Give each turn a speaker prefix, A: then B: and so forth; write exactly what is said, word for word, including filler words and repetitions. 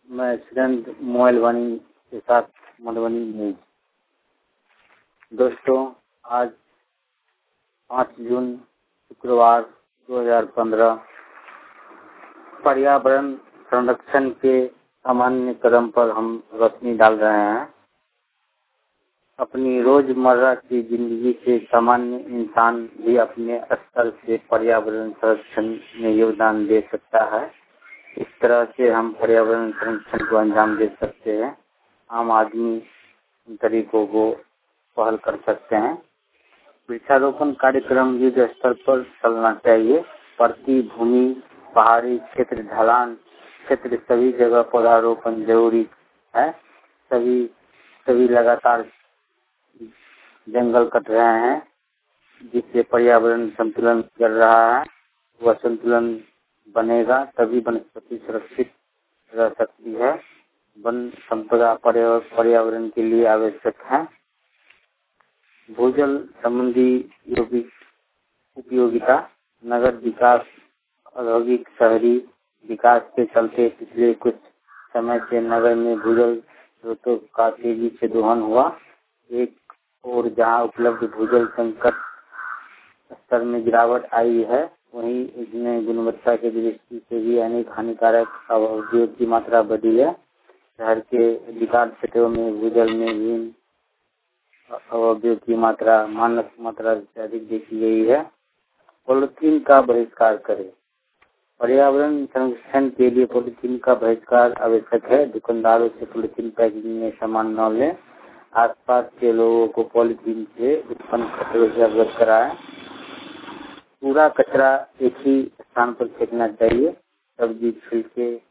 A: मैं सुरेंद्र मोबाइल वाणी के साथ मधुबनी न्यूज। दोस्तों, आज पाँच जून शुक्रवार दो हज़ार पंद्रह पर्यावरण संरक्षण के सामान्य कदम पर हम रोशनी डाल रहे हैं। अपनी रोजमर्रा की जिंदगी से सामान्य इंसान भी अपने स्तर से पर्यावरण संरक्षण में योगदान दे सकता है। इस तरह से हम पर्यावरण संरक्षण को अंजाम दे सकते हैं। आम आदमी इन तरीकों को पहल कर सकते हैं। वृक्षारोपण कार्यक्रम युद्ध स्तर पर चलना चाहिए। प्रति भूमि, पहाड़ी क्षेत्र, ढलान क्षेत्र सभी जगह पौधारोपण जरूरी है। सभी सभी लगातार जंगल कट रहे हैं, जिससे पर्यावरण संतुलन कर रहा है। वह संतुलन बनेगा तभी वनस्पति सुरक्षित रह सकती है। वन संपदा पर्यावरण के लिए आवश्यक है। भूजल संबंधी उपयोगिता, नगर विकास, औद्योगिक शहरी विकास के चलते पिछले कुछ समय से नगर में भूजल स्रोतों का तेजी से दोहन हुआ। एक और जहां उपलब्ध भूजल संकट स्तर में गिरावट आई है, वहीं इसमें गुणवत्ता की दृष्टि से भी अनेक हानिकारक अवरोध की मात्रा बढ़ी है। शहर के अधिकांश क्षेत्रों में भूजल में भी अवरोध की मात्रा मानक मात्रा से अधिक देखी गई है। पॉलिथीन का बहिष्कार करें। पर्यावरण संरक्षण के लिए पॉलिथीन का बहिष्कार आवश्यक है। दुकानदारों से पॉलिथीन पैकेजिंग में सामान न लें। आसपास के लोगों को पॉलिथीन से उत्पन्न खतरों से अवगत कराएं। पूरा कचरा एक ही स्थान पर फेंकना चाहिए। सब्जी, छिलके,